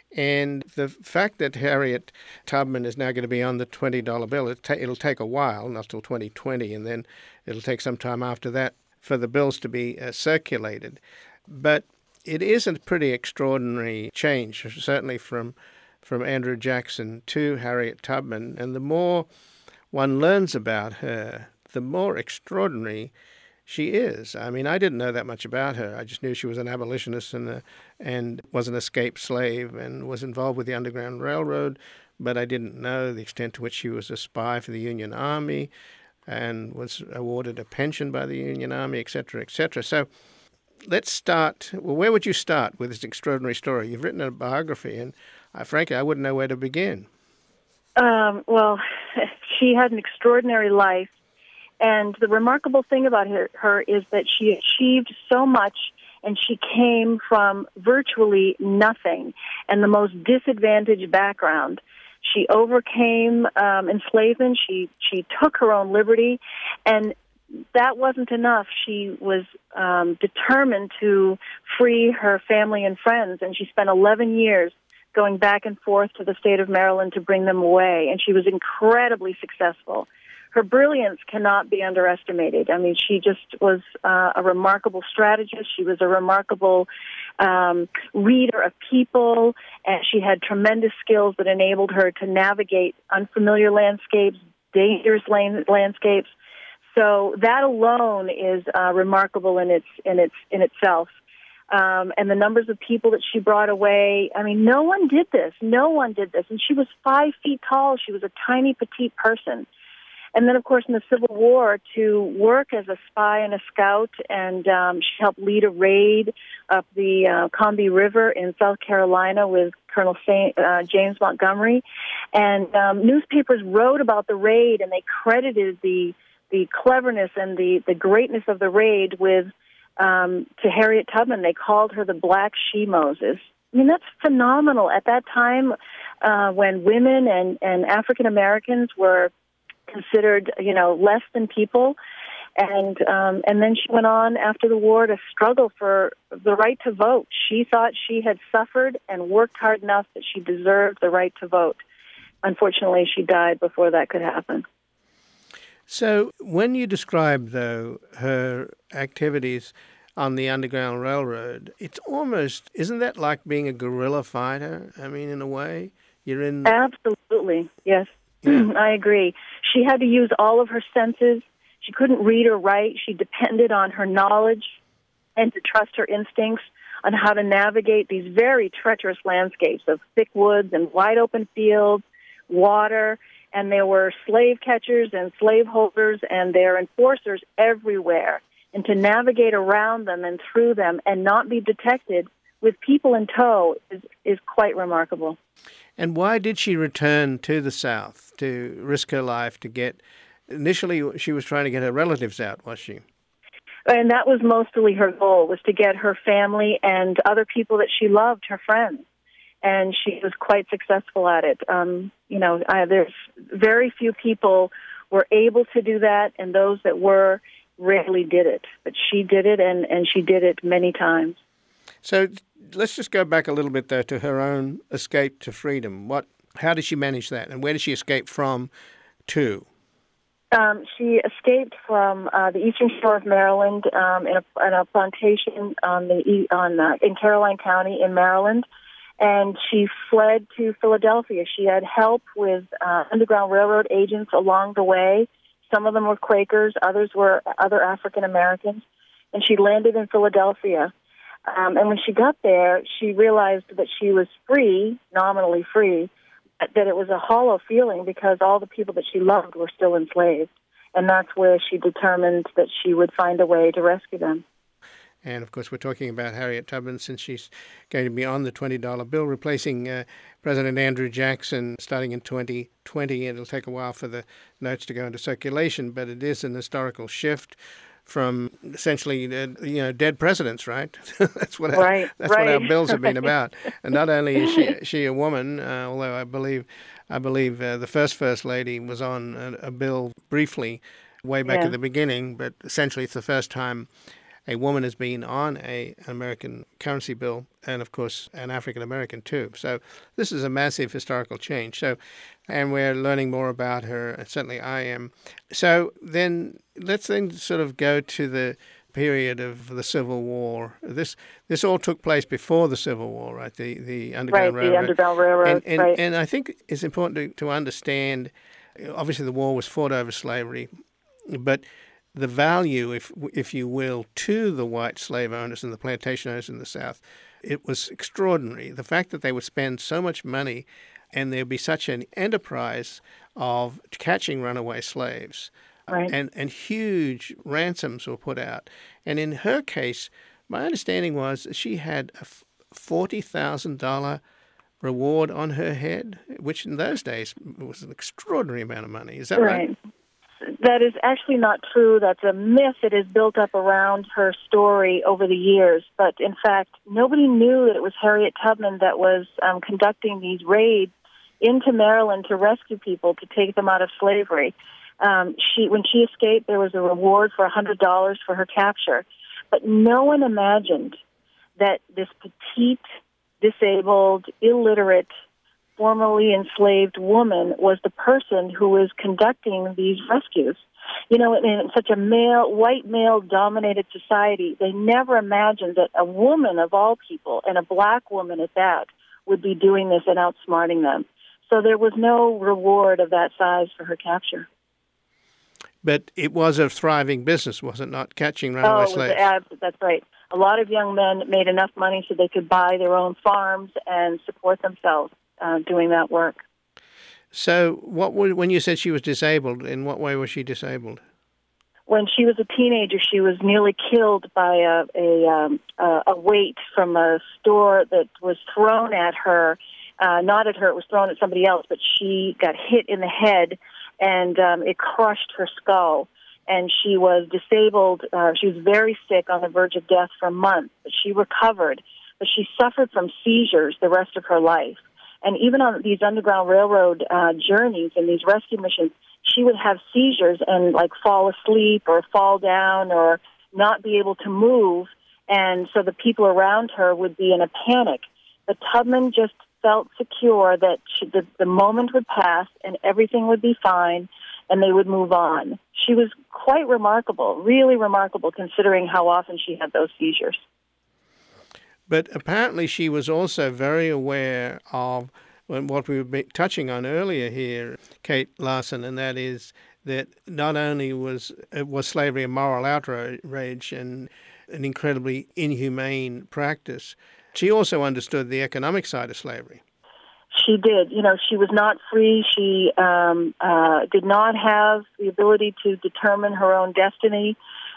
And the fact that Harriet Tubman is now going to be on the $20 bill, it'll take a while, not till 2020, and then it'll take some time after that for the bills to be circulated. But it is a pretty extraordinary change, certainly from Andrew Jackson to Harriet Tubman. And the more one learns about her, the more extraordinary she is. I mean, I didn't know that much about her. I just knew she was an abolitionist and was an escaped slave and was involved with the Underground Railroad, but I didn't know the extent to which she was a spy for the Union Army and was awarded a pension by the Union Army, et cetera, et cetera. So let's start. Well, where would you start with this extraordinary story? You've written a biography, and frankly, I wouldn't know where to begin. Well, she had an extraordinary life, and the remarkable thing about her is that she achieved so much, and she came from virtually nothing and the most disadvantaged background. She overcame enslavement. She took her own liberty, and that wasn't enough. She was determined to free her family and friends, and she spent 11 years going back and forth to the state of Maryland to bring them away, and she was incredibly successful. Her brilliance cannot be underestimated. I mean, she just was a remarkable strategist. She was a remarkable reader of people, and she had tremendous skills that enabled her to navigate unfamiliar landscapes, dangerous landscapes. So that alone is remarkable in itself. and the numbers of people that she brought away. I mean, no one did this. No one did this. And she was 5 feet tall. She was a tiny, petite person. And then, of course, in the Civil War, to work as a spy and a scout, and she helped lead a raid up the Combahee River in South Carolina with Colonel James Montgomery. And newspapers wrote about the raid, and they credited the cleverness and the greatness of the raid with to Harriet Tubman. They called her the Black She-Moses. I mean, that's phenomenal. At that time, when women and African Americans were considered, less than people, and then she went on after the war to struggle for the right to vote. She thought she had suffered and worked hard enough that she deserved the right to vote. Unfortunately, she died before that could happen. So when you describe, though, her activities on the Underground Railroad, it's almost, isn't that like being a guerrilla fighter? I mean, in a way, you're in... Absolutely, yes. Yeah. I agree. She had to use all of her senses. She couldn't read or write. She depended on her knowledge and to trust her instincts on how to navigate these very treacherous landscapes of thick woods and wide open fields, water, and there were slave catchers and slave holders and their enforcers everywhere. And to navigate around them and through them and not be detected with people in tow is quite remarkable. And why did she return to the South to risk her life to get... Initially, she was trying to get her relatives out, was she? And that was mostly her goal, was to get her family and other people that she loved, her friends. And she was quite successful at it. There's very few people were able to do that, and those that were rarely did it. But she did it, and she did it many times. So let's just go back a little bit, though, to her own escape to freedom. How did she manage that, and where did she escape from to? She escaped from the eastern shore of Maryland in a plantation in Caroline County in Maryland, and she fled to Philadelphia. She had help with Underground Railroad agents along the way. Some of them were Quakers, others were other African Americans, and she landed in Philadelphia. And when she got there, she realized that she was free, nominally free, that it was a hollow feeling because all the people that she loved were still enslaved. And that's where she determined that she would find a way to rescue them. And, of course, we're talking about Harriet Tubman since she's going to be on the $20 bill, replacing President Andrew Jackson starting in 2020. It'll take a while for the notes to go into circulation, but it is an historical shift from essentially, dead presidents, right? That's what our bills have been about. And not only is she a woman, although I believe the first lady was on a bill briefly way back at the beginning, but essentially it's the first time a woman has been on an American currency bill, and of course an African American too. So this is a massive historical change. And we're learning more about her. Certainly I am. So let's sort of go to the period of the Civil War. This all took place before the Civil War, right? The Underground Railroad. The Underground Railroad. And I think it's important to understand. Obviously, the war was fought over slavery, but the value, if you will, to the white slave owners and the plantation owners in the South, it was extraordinary. The fact that they would spend so much money and there would be such an enterprise of catching runaway slaves, and huge ransoms were put out. And in her case, my understanding was that she had a $40,000 reward on her head, which in those days was an extraordinary amount of money. Is that right? That is actually not true. That's a myth that is built up around her story over the years. But in fact, nobody knew that it was Harriet Tubman that was conducting these raids into Maryland to rescue people, to take them out of slavery. When she escaped, there was a reward for $100 for her capture. But no one imagined that this petite, disabled, illiterate, formerly enslaved woman was the person who was conducting these rescues. In such a white male-dominated society, they never imagined that a woman of all people, and a black woman at that, would be doing this and outsmarting them. So there was no reward of that size for her capture. But it was a thriving business, was it not, catching runaway slaves? That's right. a lot of young men made enough money so they could buy their own farms and support themselves doing that work. So when you said she was disabled, in what way was she disabled? When she was a teenager, she was nearly killed by a weight from a store that was thrown at her. Not at her, it was thrown at somebody else, but she got hit in the head, and it crushed her skull. And she was disabled. She was very sick, on the verge of death for months, but she recovered. But she suffered from seizures the rest of her life. And even on these Underground Railroad journeys and these rescue missions, she would have seizures and fall asleep or fall down or not be able to move. And so the people around her would be in a panic. But Tubman just felt secure that the moment would pass and everything would be fine and they would move on. She was quite remarkable, really remarkable, considering how often she had those seizures. But apparently she was also very aware of what we were touching on earlier here, Kate Larson, and that is that not only was slavery a moral outrage and an incredibly inhumane practice, she also understood the economic side of slavery. She did. She was not free. She did not have the ability to determine her own destiny.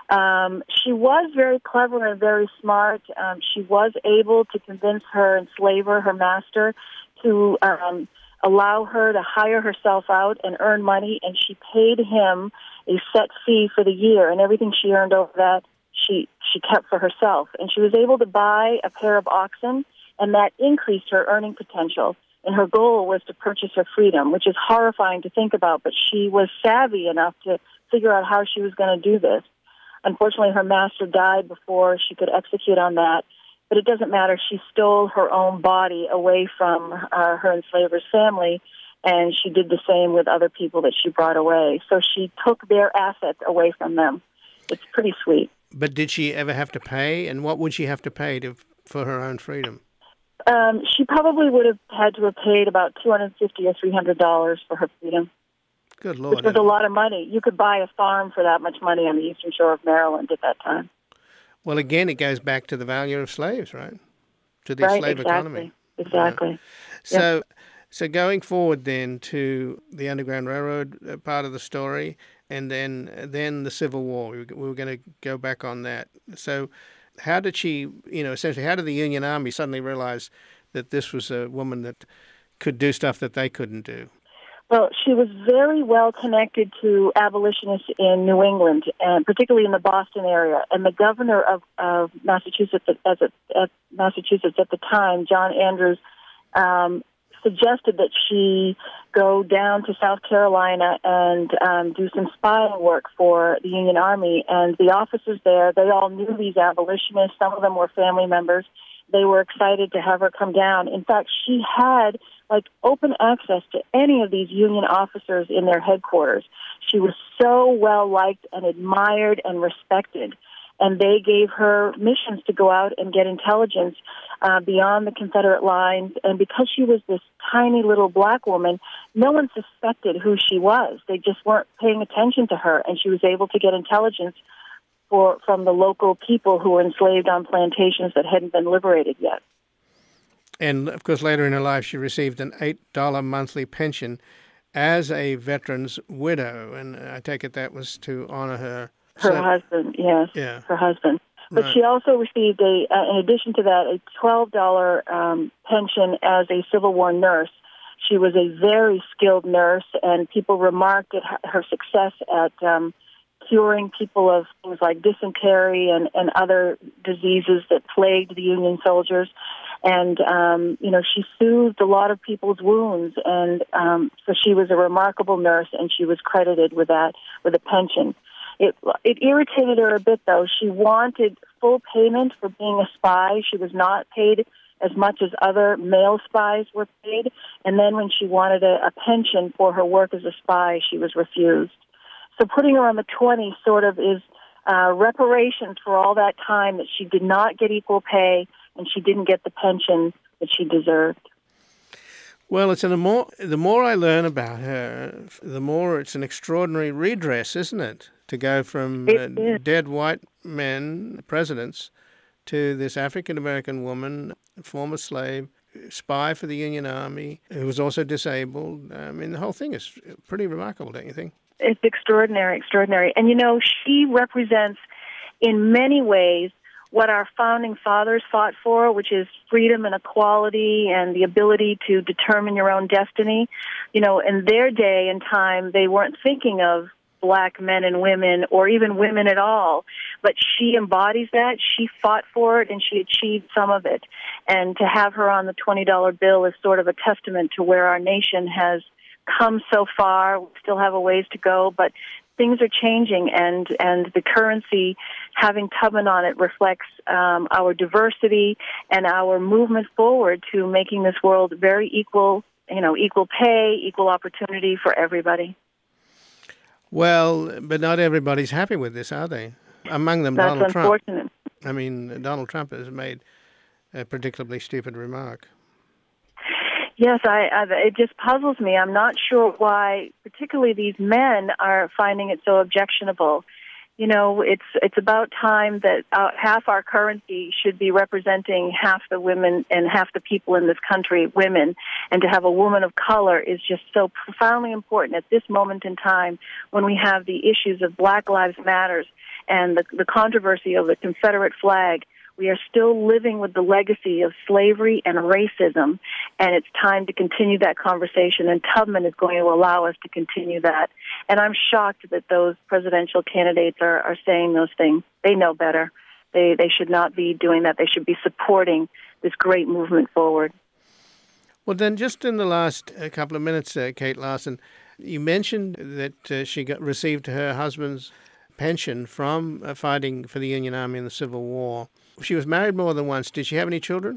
She was very clever and very smart. She was able to convince her enslaver, her master, to allow her to hire herself out and earn money, and she paid him a set fee for the year, and everything she earned over that she kept for herself. And she was able to buy a pair of oxen, and that increased her earning potential. And her goal was to purchase her freedom, which is horrifying to think about, but she was savvy enough to figure out how she was going to do this. Unfortunately, her master died before she could execute on that, but it doesn't matter. She stole her own body away from her enslaver's family, and she did the same with other people that she brought away. So she took their assets away from them. It's pretty sweet. But did she ever have to pay, and what would she have to pay for her own freedom? She probably would have had to have paid about $250 or $300 for her freedom. Good Lord. Which was a lot of money. You could buy a farm for that much money on the eastern shore of Maryland at that time. Well, again, it goes back to the value of slaves, right? To the slave economy. Exactly. Yeah. So going forward then to the Underground Railroad part of the story, and then the Civil War. We were going to go back on that. So how did she, essentially, how did the Union Army suddenly realize that this was a woman that could do stuff that they couldn't do? Well, she was very well connected to abolitionists in New England, and particularly in the Boston area. And the governor of Massachusetts at the time, John Andrews, suggested that she go down to South Carolina and do some spying work for the Union Army. And the officers there, they all knew these abolitionists. Some of them were family members. They were excited to have her come down. In fact, she had open access to any of these Union officers in their headquarters. She was so well liked and admired and respected. And they gave her missions to go out and get intelligence beyond the Confederate lines. And because she was this tiny little black woman, no one suspected who she was. They just weren't paying attention to her. And she was able to get intelligence from the local people who were enslaved on plantations that hadn't been liberated yet. And, of course, later in her life, she received an $8 monthly pension as a veteran's widow. And I take it that was to honor her husband, yes, yeah. Her husband. But She also received, in addition to that, a $12 pension as a Civil War nurse. She was a very skilled nurse, and people remarked at her success at curing people of things like dysentery and other diseases that plagued the Union soldiers. And, she soothed a lot of people's wounds. And so she was a remarkable nurse, and she was credited with that, with a pension. It irritated her a bit, though. She wanted full payment for being a spy. She was not paid as much as other male spies were paid. And then when she wanted a pension for her work as a spy, she was refused. So putting her on the 20 sort of is reparations for all that time that she did not get equal pay and she didn't get the pension that she deserved. Well, the more I learn about her, the more it's an extraordinary redress, isn't it? To go from dead white men, presidents, to this African-American woman, former slave, spy for the Union Army, who was also disabled. I mean, the whole thing is pretty remarkable, don't you think? It's extraordinary, extraordinary. And, she represents in many ways what our founding fathers fought for, which is freedom and equality and the ability to determine your own destiny. In their day and time, they weren't thinking of black men and women or even women at all. But she embodies that. She fought for it, and she achieved some of it. And to have her on the $20 bill is sort of a testament to where our nation has come so far. We still have a ways to go, but things are changing, and the currency having Tubman on it reflects our diversity and our movement forward to making this world very equal, equal pay, equal opportunity for everybody. Well, but not everybody's happy with this, are they? Among them, That's Donald Trump. unfortunate. I mean, Donald Trump has made a particularly stupid remark. Yes, it just puzzles me. I'm not sure why, particularly these men, are finding it so objectionable. It's about time that half our currency should be representing half the women and half the people in this country, women. And to have a woman of color is just so profoundly important at this moment in time when we have the issues of Black Lives Matter and the controversy of the Confederate flag. We are still living with the legacy of slavery and racism, and it's time to continue that conversation, and Tubman is going to allow us to continue that. And I'm shocked that those presidential candidates are saying those things. They know better. They should not be doing that. They should be supporting this great movement forward. Well, then, just in the last couple of minutes, Kate Larson, you mentioned that she received her husband's pension from fighting for the Union Army in the Civil War. She was married more than once. Did she have any children?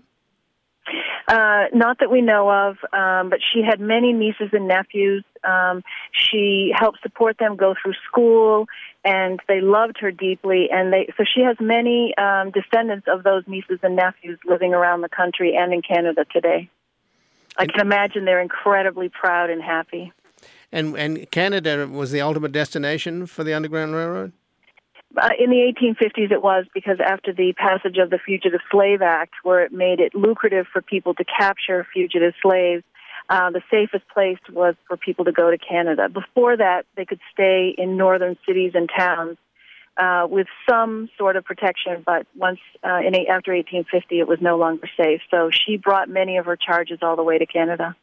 Not that we know of, but she had many nieces and nephews. She helped support them go through school, and they loved her deeply. So she has many descendants of those nieces and nephews living around the country and in Canada today. I can imagine they're incredibly proud and happy. And Canada was the ultimate destination for the Underground Railroad? In the 1850s it was, because after the passage of the Fugitive Slave Act, where it made it lucrative for people to capture fugitive slaves, the safest place was for people to go to Canada. Before that, they could stay in northern cities and towns with some sort of protection, but after 1850 it was no longer safe. So she brought many of her charges all the way to Canada.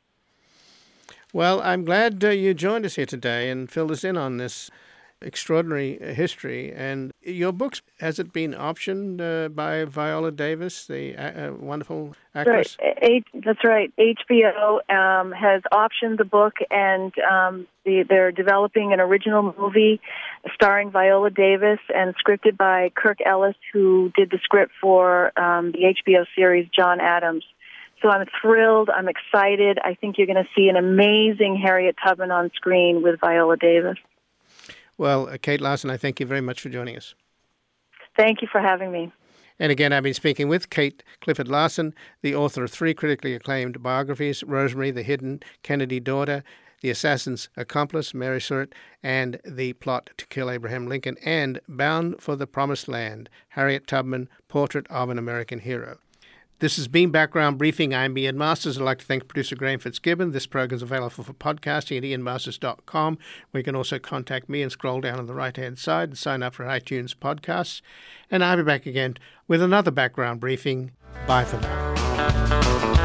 Well, I'm glad you joined us here today and filled us in on this extraordinary history. And your book, has it been optioned by Viola Davis, the wonderful actress? Right. That's right. HBO has optioned the book, and they're developing an original movie starring Viola Davis and scripted by Kirk Ellis, who did the script for the HBO series John Adams. So I'm thrilled. I'm excited. I think you're going to see an amazing Harriet Tubman on screen with Viola Davis. Well, Kate Larson, I thank you very much for joining us. Thank you for having me. And again, I've been speaking with Kate Clifford Larson, the author of 3 critically acclaimed biographies, Rosemary, the Hidden Kennedy Daughter, The Assassin's Accomplice, Mary Surratt, and The Plot to Kill Abraham Lincoln, and Bound for the Promised Land, Harriet Tubman, Portrait of an American Hero. This has been Background Briefing. I'm Ian Masters. I'd like to thank producer Graham Fitzgibbon. This program is available for podcasting at ianmasters.com, where you can also contact me and scroll down on the right-hand side and sign up for iTunes podcasts. And I'll be back again with another Background Briefing. Bye for now.